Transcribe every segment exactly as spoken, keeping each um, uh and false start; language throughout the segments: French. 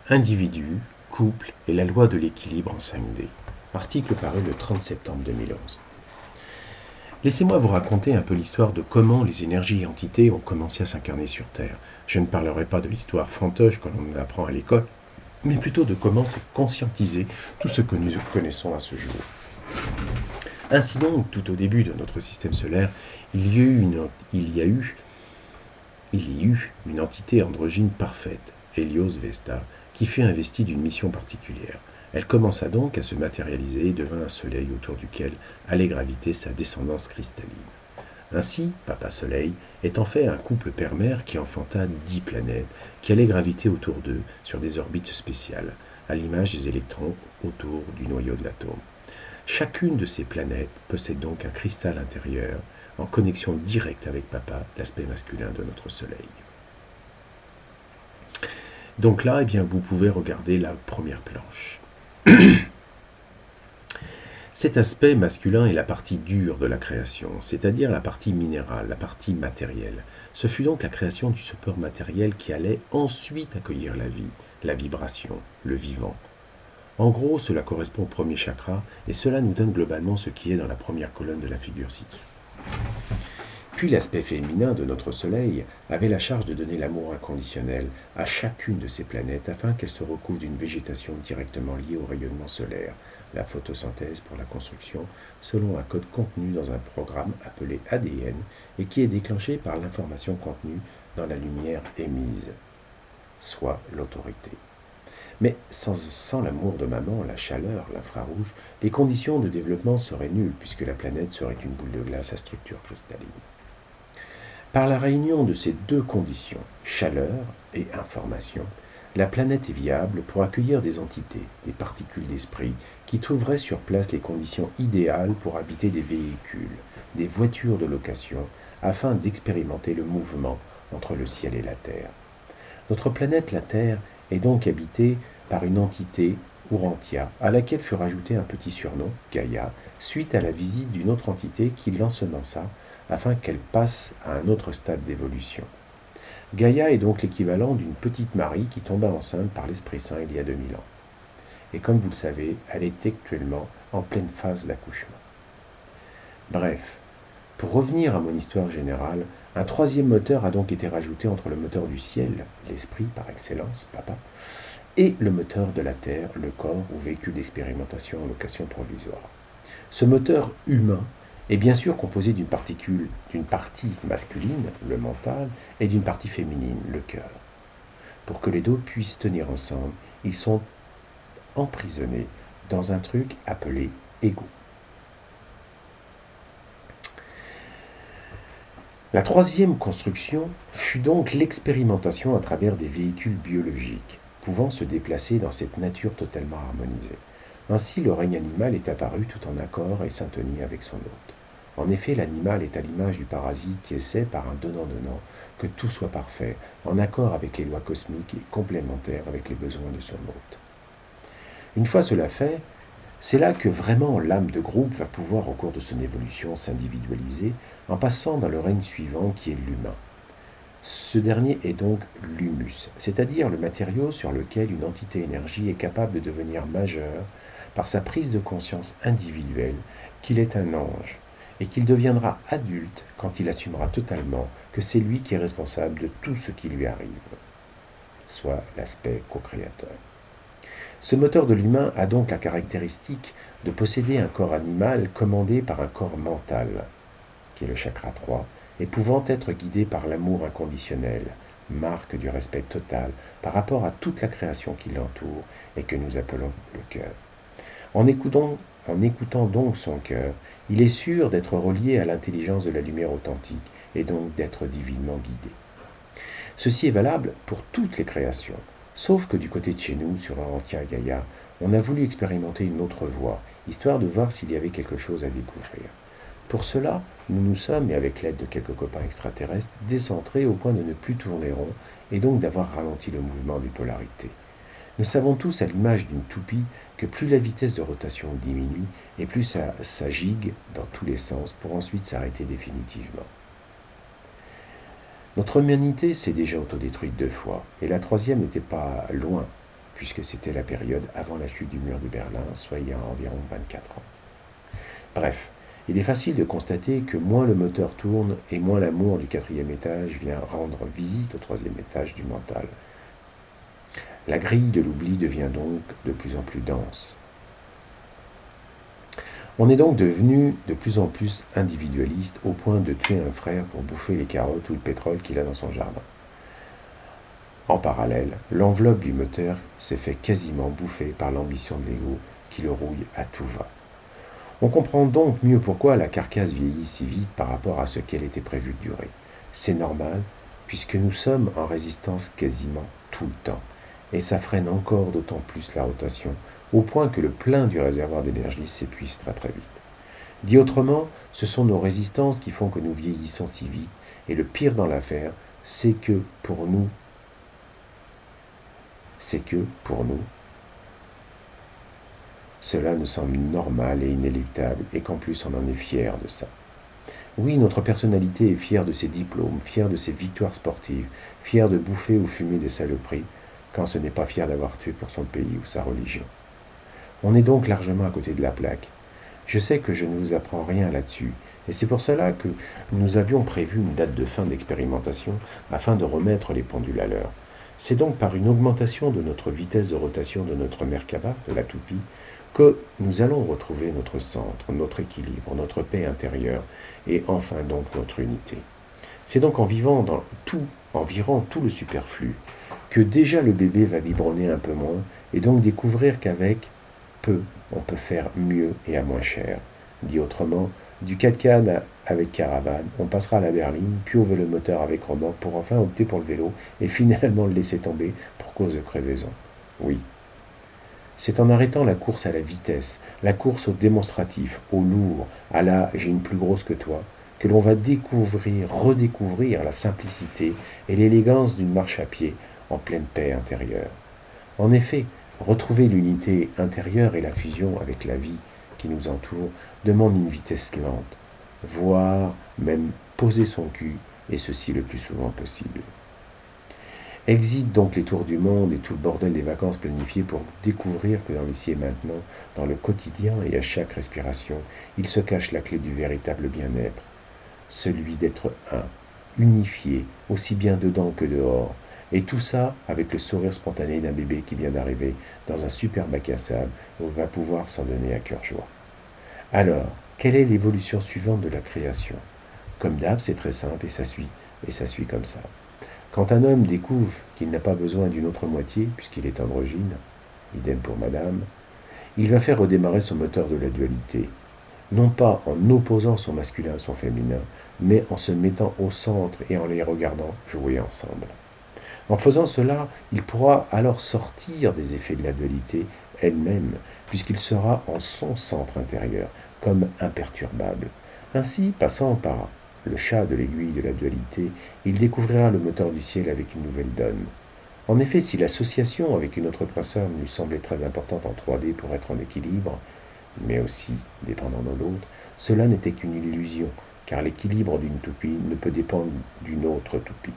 Individu, couple et la loi de l'équilibre en cinq D. Article paru le trente septembre deux mille onze. Laissez-moi vous raconter un peu l'histoire de comment les énergies et entités ont commencé à s'incarner sur Terre. Je ne parlerai pas de l'histoire fantoche que l'on apprend à l'école, mais plutôt de comment c'est conscientisé tout ce que nous connaissons à ce jour. Ainsi donc, tout au début de notre système solaire, il y a eu une, il y a eu, il y a eu une entité androgyne parfaite, Hélios Vesta, qui fut investie d'une mission particulière. Elle commença donc à se matérialiser et devint un soleil autour duquel allait graviter sa descendance cristalline. Ainsi, Papa Soleil est en fait un couple père-mère qui enfanta dix planètes qui allaient graviter autour d'eux sur des orbites spéciales, à l'image des électrons autour du noyau de l'atome. Chacune de ces planètes possède donc un cristal intérieur en connexion directe avec Papa, l'aspect masculin de notre Soleil. Donc là, eh bien, vous pouvez regarder la première planche. Cet aspect masculin est la partie dure de la création, c'est-à-dire la partie minérale, la partie matérielle. Ce fut donc la création du support matériel qui allait ensuite accueillir la vie, la vibration, le vivant. En gros, cela correspond au premier chakra, et cela nous donne globalement ce qui est dans la première colonne de la figure ci-dessous. Puis l'aspect féminin de notre Soleil avait la charge de donner l'amour inconditionnel à chacune de ces planètes afin qu'elles se recouvrent d'une végétation directement liée au rayonnement solaire, la photosynthèse pour la construction, selon un code contenu dans un programme appelé A D N et qui est déclenché par l'information contenue dans la lumière émise, soit l'autorité. Mais sans, sans l'amour de maman, la chaleur, l'infrarouge, les conditions de développement seraient nulles puisque la planète serait une boule de glace à structure cristalline. Par la réunion de ces deux conditions, chaleur et information, la planète est viable pour accueillir des entités, des particules d'esprit, qui trouveraient sur place les conditions idéales pour habiter des véhicules, des voitures de location, afin d'expérimenter le mouvement entre le ciel et la Terre. Notre planète, la Terre, est donc habitée par une entité, Urantia, à laquelle fut rajouté un petit surnom, Gaïa, suite à la visite d'une autre entité qui l'ensemença afin qu'elle passe à un autre stade d'évolution. Gaïa est donc l'équivalent d'une petite Marie qui tomba enceinte par l'Esprit Saint il y a deux mille ans. Et comme vous le savez, elle est actuellement en pleine phase d'accouchement. Bref, pour revenir à mon histoire générale, un troisième moteur a donc été rajouté entre le moteur du ciel, l'esprit par excellence, Papa, et le moteur de la terre, le corps ou véhicule d'expérimentation en location provisoire. Ce moteur humain est bien sûr composé d'une particule, d'une partie masculine, le mental, et d'une partie féminine, le cœur. Pour que les deux puissent tenir ensemble, ils sont emprisonnés dans un truc appelé ego. La troisième construction fut donc l'expérimentation à travers des véhicules biologiques, pouvant se déplacer dans cette nature totalement harmonisée. Ainsi, le règne animal est apparu tout en accord et syntonie avec son hôte. En effet, l'animal est à l'image du parasite qui essaie, par un donnant-donnant, que tout soit parfait, en accord avec les lois cosmiques et complémentaires avec les besoins de son hôte. Une fois cela fait, c'est là que vraiment l'âme de groupe va pouvoir, au cours de son évolution, s'individualiser en passant dans le règne suivant qui est l'humain. Ce dernier est donc l'humus, c'est-à-dire le matériau sur lequel une entité énergie est capable de devenir majeure par sa prise de conscience individuelle qu'il est un ange et qu'il deviendra adulte quand il assumera totalement que c'est lui qui est responsable de tout ce qui lui arrive, soit l'aspect co-créateur. Ce moteur de l'humain a donc la caractéristique de posséder un corps animal commandé par un corps mental, qui est le chakra trois, et pouvant être guidé par l'amour inconditionnel, marque du respect total par rapport à toute la création qui l'entoure et que nous appelons le cœur. En écoutant, en écoutant donc son cœur, il est sûr d'être relié à l'intelligence de la lumière authentique et donc d'être divinement guidé. Ceci est valable pour toutes les créations, sauf que du côté de chez nous, sur Urantia Gaïa, on a voulu expérimenter une autre voie, histoire de voir s'il y avait quelque chose à découvrir. Pour cela, nous nous sommes, et avec l'aide de quelques copains extraterrestres, décentrés au point de ne plus tourner rond et donc d'avoir ralenti le mouvement des polarités. Nous savons tous, à l'image d'une toupie, que plus la vitesse de rotation diminue et plus ça, ça gigue dans tous les sens pour ensuite s'arrêter définitivement. Notre humanité s'est déjà autodétruite deux fois, et la troisième n'était pas loin. puisque c'était la période avant la chute du mur de Berlin, soit il y a environ vingt-quatre ans. Bref, il est facile de constater que moins le moteur tourne et moins l'amour du quatrième étage vient rendre visite au troisième étage du mental. La grille de l'oubli devient donc de plus en plus dense. On est donc devenu de plus en plus individualiste au point de tuer un frère pour bouffer les carottes ou le pétrole qu'il a dans son jardin. En parallèle, l'enveloppe du moteur s'est fait quasiment bouffer par l'ambition de l'ego qui le rouille à tout va. On comprend donc mieux pourquoi la carcasse vieillit si vite par rapport à ce qu'elle était prévue de durer. C'est normal, puisque nous sommes en résistance quasiment tout le temps, et ça freine encore d'autant plus la rotation, au point que le plein du réservoir d'énergie s'épuise très très vite. Dit autrement, ce sont nos résistances qui font que nous vieillissons si vite, et le pire dans l'affaire, c'est que pour nous, c'est que pour nous, cela nous semble normal et inéluctable, et qu'en plus on en est fier de ça. Oui, notre personnalité est fière de ses diplômes, fière de ses victoires sportives, fière de bouffer ou fumer des saloperies, quand ce n'est pas fier d'avoir tué pour son pays ou sa religion. On est donc largement à côté de la plaque. Je sais que je ne vous apprends rien là-dessus, et c'est pour cela que nous avions prévu une date de fin d'expérimentation afin de remettre les pendules à l'heure. C'est donc par une augmentation de notre vitesse de rotation de notre Merkaba, de la toupie, que nous allons retrouver notre centre, notre équilibre, notre paix intérieure, et enfin donc notre unité. C'est donc en vivant dans tout, en virant tout le superflu, que déjà le bébé va biberonner un peu moins, et donc découvrir qu'avec peu, on peut faire mieux et à moins cher. Dit autrement, du quatre-quatre avec caravane, on passera à la berline, puis au vélomoteur avec remorque pour enfin opter pour le vélo et finalement le laisser tomber pour cause de crevaison. Oui. C'est en arrêtant la course à la vitesse, la course au démonstratif, au lourd, à la « j'ai une plus grosse que toi », que l'on va découvrir, redécouvrir la simplicité et l'élégance d'une marche à pied en pleine paix intérieure. En effet, retrouver l'unité intérieure et la fusion avec la vie qui nous entoure demande une vitesse lente, voire même poser son cul, et ceci le plus souvent possible. Exit donc les tours du monde et tout le bordel des vacances planifiées pour découvrir que dans l'ici et maintenant, dans le quotidien et à chaque respiration, il se cache la clé du véritable bien-être, celui d'être un, unifié, aussi bien dedans que dehors, et tout ça avec le sourire spontané d'un bébé qui vient d'arriver dans un super bac à sable où il va pouvoir s'en donner à cœur joie. Alors, quelle est l'évolution suivante de la création? Comme d'hab, c'est très simple et ça suit, et ça suit comme ça. Quand un homme découvre qu'il n'a pas besoin d'une autre moitié, puisqu'il est androgyne, idem pour madame, il va faire redémarrer son moteur de la dualité, non pas en opposant son masculin à son féminin, mais en se mettant au centre et en les regardant jouer ensemble. En faisant cela, il pourra alors sortir des effets de la dualité elle-même, puisqu'il sera en son centre intérieur, comme imperturbable. Ainsi, passant par le chat de l'aiguille de la dualité, il découvrira le moteur du ciel avec une nouvelle donne. En effet, si l'association avec une autre personne lui semblait très importante en trois D pour être en équilibre, mais aussi dépendant de l'autre, cela n'était qu'une illusion, car l'équilibre d'une toupie ne peut dépendre d'une autre toupie.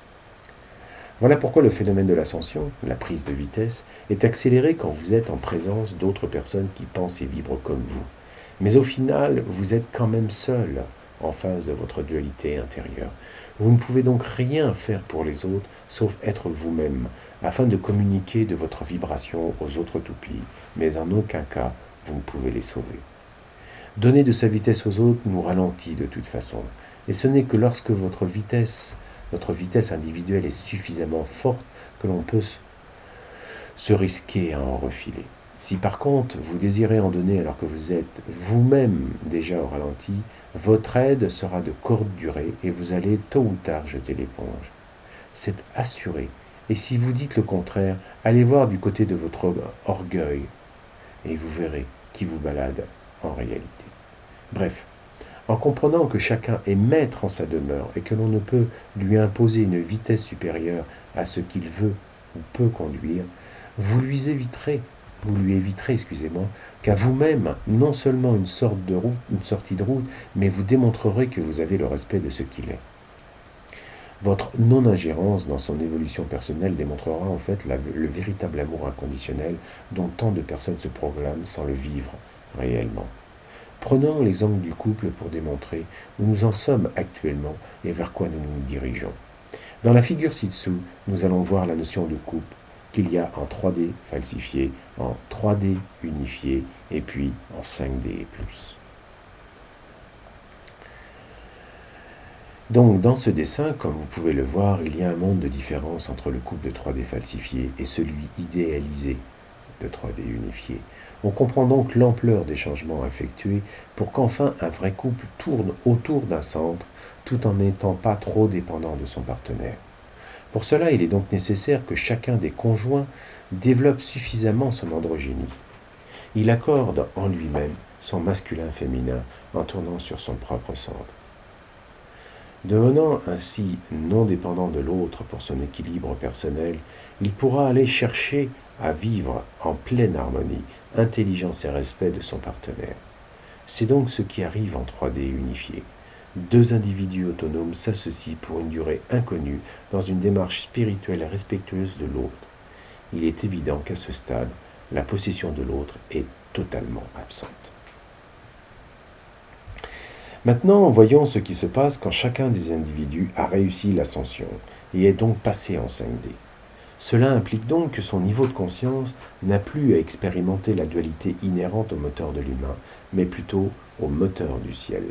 Voilà pourquoi le phénomène de l'ascension, la prise de vitesse, est accéléré quand vous êtes en présence d'autres personnes qui pensent et vibrent comme vous. Mais au final, vous êtes quand même seul en face de votre dualité intérieure. Vous ne pouvez donc rien faire pour les autres, sauf être vous-même, afin de communiquer de votre vibration aux autres toupies, mais en aucun cas, vous ne pouvez les sauver. Donner de sa vitesse aux autres nous ralentit de toute façon, et ce n'est que lorsque votre vitesse, notre vitesse individuelle est suffisamment forte que l'on peut se risquer à en refiler. Si par contre vous désirez en donner alors que vous êtes vous-même déjà au ralenti, votre aide sera de courte durée et vous allez tôt ou tard jeter l'éponge. C'est assuré. Et si vous dites le contraire, allez voir du côté de votre orgueil et vous verrez qui vous balade en réalité. Bref, en comprenant que chacun est maître en sa demeure et que l'on ne peut lui imposer une vitesse supérieure à ce qu'il veut ou peut conduire, vous lui éviterez vous lui éviterez, excusez-moi, qu'à vous-même, non seulement une sorte de route, une sortie de route, mais vous démontrerez que vous avez le respect de ce qu'il est. Votre non-ingérence dans son évolution personnelle démontrera en fait la- le véritable amour inconditionnel dont tant de personnes se proclament sans le vivre réellement. Prenons l'exemple du couple pour démontrer où nous en sommes actuellement et vers quoi nous nous dirigeons. Dans la figure ci-dessous, nous allons voir la notion de couple qu'il y a en trois D falsifié, en trois D unifié et puis en cinq D et plus. Donc dans ce dessin, comme vous pouvez le voir, il y a un monde de différence entre le couple de trois D falsifié et celui idéalisé de trois D unifié. On comprend donc l'ampleur des changements effectués pour qu'enfin un vrai couple tourne autour d'un centre tout en n'étant pas trop dépendant de son partenaire. Pour cela, il est donc nécessaire que chacun des conjoints développe suffisamment son androgynie. Il accorde en lui-même son masculin-féminin en tournant sur son propre centre. Devenant ainsi non dépendant de l'autre pour son équilibre personnel, il pourra aller chercher à vivre en pleine harmonie, intelligence et respect de son partenaire. C'est donc ce qui arrive en trois D unifié. Deux individus autonomes s'associent pour une durée inconnue dans une démarche spirituelle et respectueuse de l'autre. Il est évident qu'à ce stade, la possession de l'autre est totalement absente. Maintenant, voyons ce qui se passe quand chacun des individus a réussi l'ascension et est donc passé en cinq D. Cela implique donc que son niveau de conscience n'a plus à expérimenter la dualité inhérente au moteur de l'humain, mais plutôt au moteur du ciel.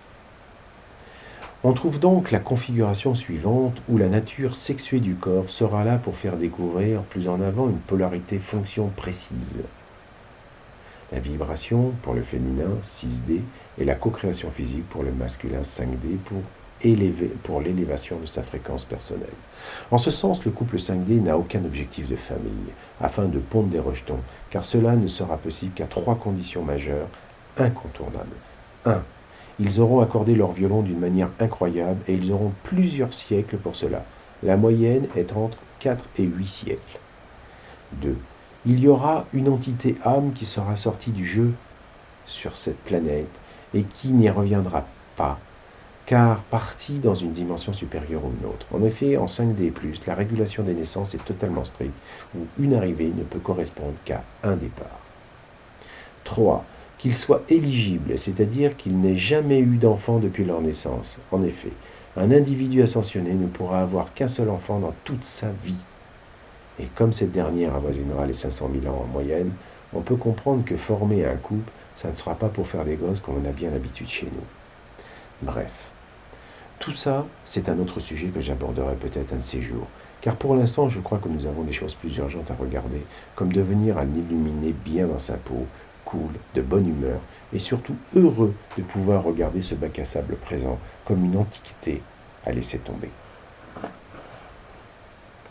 On trouve donc la configuration suivante où la nature sexuée du corps sera là pour faire découvrir plus en avant une polarité fonction précise. La vibration pour le féminin six D et la co-création physique pour le masculin cinq D pour, élever, pour l'élévation de sa fréquence personnelle. En ce sens, le couple cinq D n'a aucun objectif de famille afin de pondre des rejetons, car cela ne sera possible qu'à trois conditions majeures incontournables. un. Ils auront accordé leur violon d'une manière incroyable et ils auront plusieurs siècles pour cela. La moyenne est entre quatre et huit siècles. deux. Il y aura une entité âme qui sera sortie du jeu sur cette planète et qui n'y reviendra pas, car partie dans une dimension supérieure ou une autre. En effet, en cinq D plus, la régulation des naissances est totalement stricte, où une arrivée ne peut correspondre qu'à un départ. trois. Qu'il soit éligible, c'est-à-dire qu'il n'ait jamais eu d'enfant depuis leur naissance. En effet, un individu ascensionné ne pourra avoir qu'un seul enfant dans toute sa vie. Et comme cette dernière avoisinera les cinq cent mille ans en moyenne, on peut comprendre que former un couple, ça ne sera pas pour faire des gosses comme on a bien l'habitude chez nous. Bref, tout ça, c'est un autre sujet que j'aborderai peut-être un de ces jours, car pour l'instant, je crois que nous avons des choses plus urgentes à regarder, comme devenir un illuminé bien dans sa peau, cool, de bonne humeur, et surtout heureux de pouvoir regarder ce bac à sable présent comme une antiquité à laisser tomber.